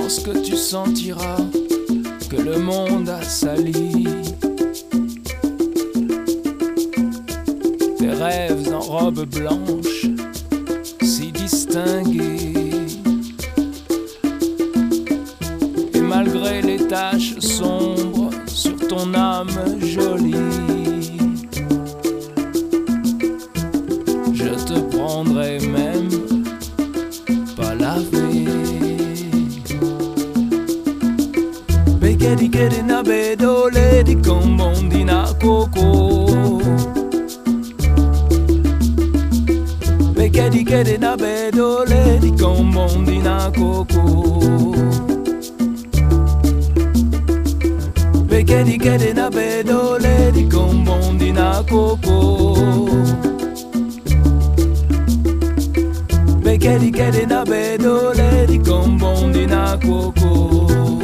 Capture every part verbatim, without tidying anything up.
pense que tu sentiras que le monde a sali tes rêves en robe blanche si distingués. Et malgré les taches sombres sur ton âme jolie, je te prendrai même pas lavé. Bekedi kedi na bedole di kombondi na koko. Bekedi kedi na bedole di kombondi na koko. Bekedi kedi na bedole di kombondi na koko. Bekedi kedi na bedole di kombondi na koko.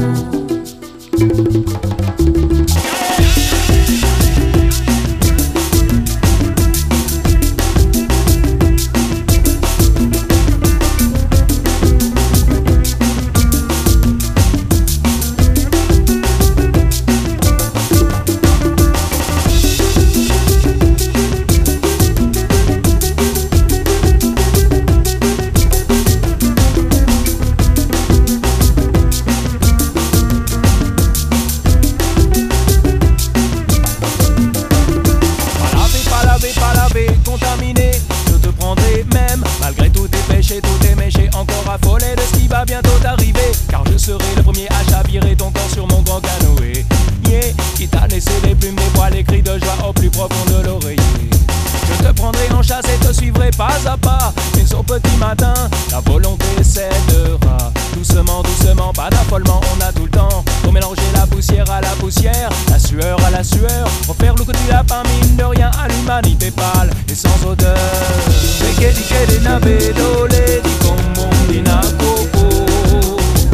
Contaminé, je te prendrai même malgré tous tes péchés, tous tes méchés, encore affolé de ce qui va bientôt t'arriver. Car je serai le premier à chavirer ton corps sur mon grand canoë. Yeah, qui t'a laissé des plumes, des poils, des cris de joie au plus profond de l'oreiller. Je te prendrai en chasse et te suivrai pas à pas. Mais au petit matin, la volonté cédera. Doucement, doucement, pas d'affolement, on a tout le temps pour mélanger la poussière à la poussière, la sueur à la sueur, pour faire le coup du lapin, mine de rien à l'humanité pâle et sans odeur. Bekedi kedi na bedole di kombondi na koko.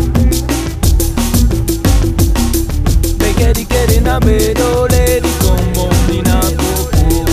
Bekedi kedi na bedole di kombondi na koko.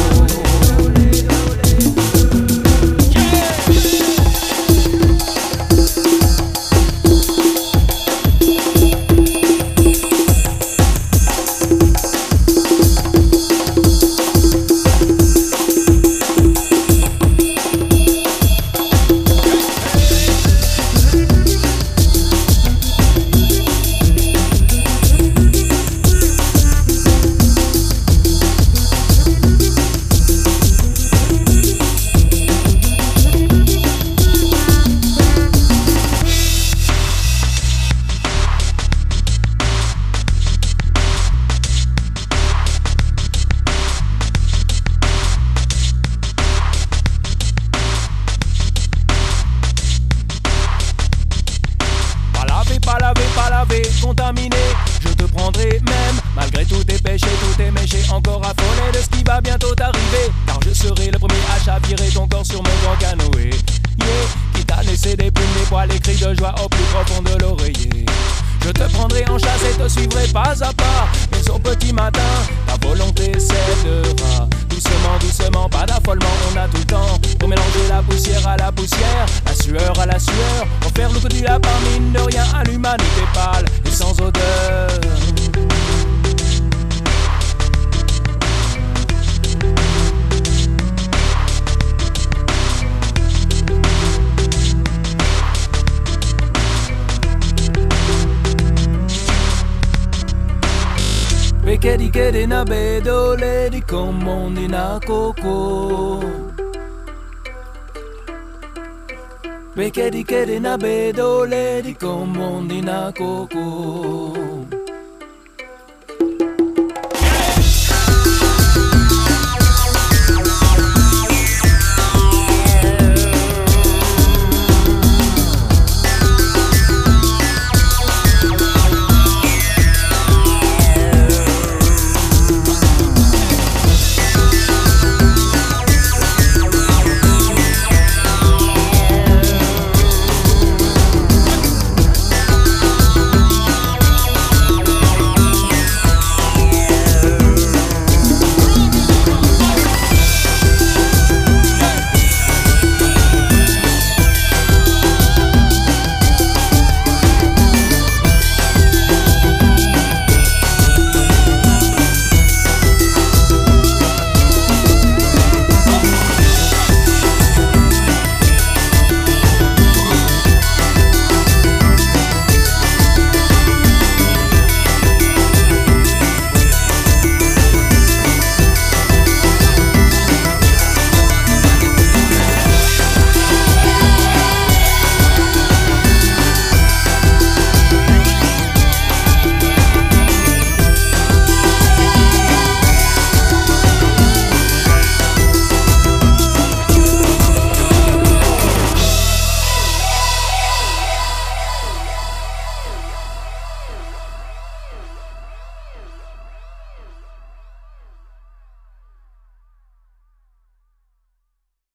Pas lavé, pas lavé, contaminé, je te prendrai même malgré tous tes péchés, tous tes méchés, encore affolé de ce qui va bientôt t'arriver. Car je serai le premier à chavirer ton corps sur mon grand canoë. Yeah, qui t'a laissé des plumes, des poils, des cris de joie au plus profond de l'oreiller. Je te prendrai en chasse et te suivrai pas à pas. Mais au petit matin, ta volonté cédera. Doucement, doucement, pas d'affolement, on a tout le temps pour mélanger la poussière à la poussière, la sueur à la sueur, pour faire le coup du lapin, mine de rien à l'humanité pâle et sans odeur. Bekedi kedi na bedole di kombondi na koko. Bekedi kedi na bedole di kombondi na koko.